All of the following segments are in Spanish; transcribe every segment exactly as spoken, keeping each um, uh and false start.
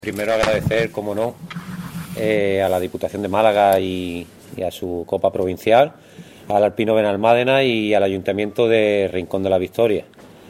Primero agradecer, como no, eh, a la Diputación de Málaga y, y a su Copa Provincial, al Alpino Benalmádena y al Ayuntamiento de Rincón de la Victoria.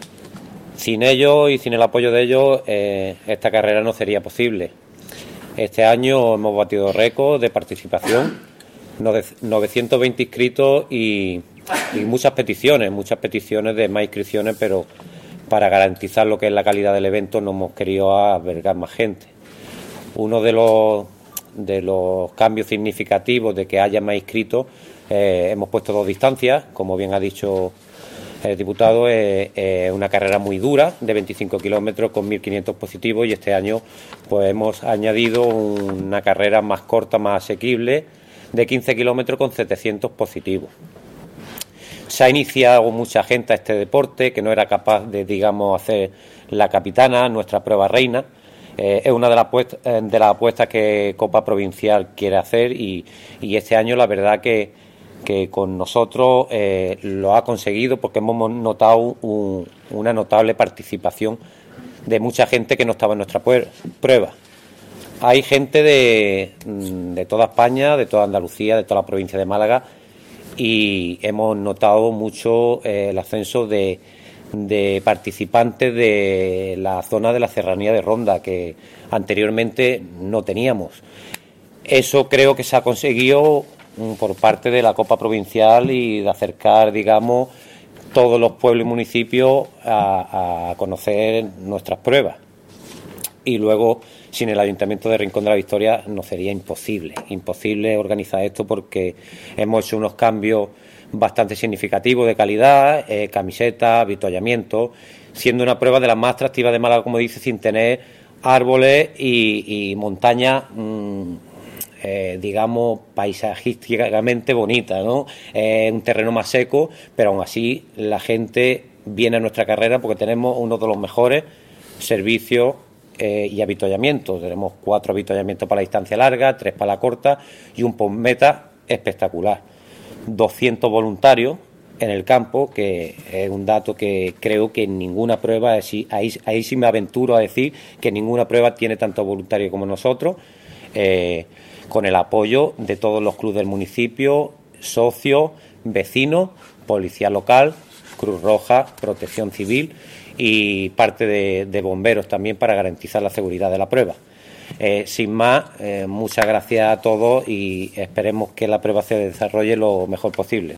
Sin ellos y sin el apoyo de ellos, eh, esta carrera no sería posible. Este año hemos batido récord de participación, novecientos veinte inscritos y, y muchas peticiones, muchas peticiones de más inscripciones, pero para garantizar lo que es la calidad del evento no hemos querido albergar más gente. Uno de los, de los cambios significativos de que haya más inscritos, eh, hemos puesto dos distancias, como bien ha dicho el diputado, es eh, eh, una carrera muy dura de veinticinco kilómetros con mil quinientos positivos, y este año pues hemos añadido una carrera más corta, más asequible, de quince kilómetros con setecientos positivos. Se ha iniciado mucha gente a este deporte que no era capaz de, digamos, hacer la capitana, nuestra prueba reina. Eh, es una de las apuestas, de las apuestas que Copa Provincial quiere hacer y, y este año la verdad que, que con nosotros eh, lo ha conseguido, porque hemos notado un, una notable participación de mucha gente que no estaba en nuestra prueba. Hay gente de, de toda España, de toda Andalucía, de toda la provincia de Málaga, y hemos notado mucho eh, el ascenso de de participantes de la zona de la Serranía de Ronda, que anteriormente no teníamos. Eso creo que se ha conseguido por parte de la Copa Provincial y de acercar, digamos, todos los pueblos y municipios a, a conocer nuestras pruebas. Y luego, sin el Ayuntamiento de Rincón de la Victoria, no sería imposible, imposible organizar esto, porque hemos hecho unos cambios bastante significativo de calidad, eh, camisetas, avituallamiento, siendo una prueba de las más atractivas de Málaga, como dice, sin tener árboles y, y montañas, mmm, eh, digamos, paisajísticamente bonitas, ¿no? Eh, un terreno más seco, pero aún así la gente viene a nuestra carrera porque tenemos uno de los mejores servicios eh, y avituallamientos. Tenemos cuatro avituallamientos para la distancia larga, tres para la corta y un post-meta espectacular. doscientos voluntarios en el campo, que es un dato que creo que en ninguna prueba, ahí, ahí sí me aventuro a decir que ninguna prueba tiene tantos voluntarios como nosotros, eh, con el apoyo de todos los clubes del municipio, socios, vecinos, policía local, Cruz Roja, Protección Civil y parte de, de bomberos también, para garantizar la seguridad de la prueba. Eh, sin más, eh, muchas gracias a todos y esperemos que la prueba se desarrolle lo mejor posible.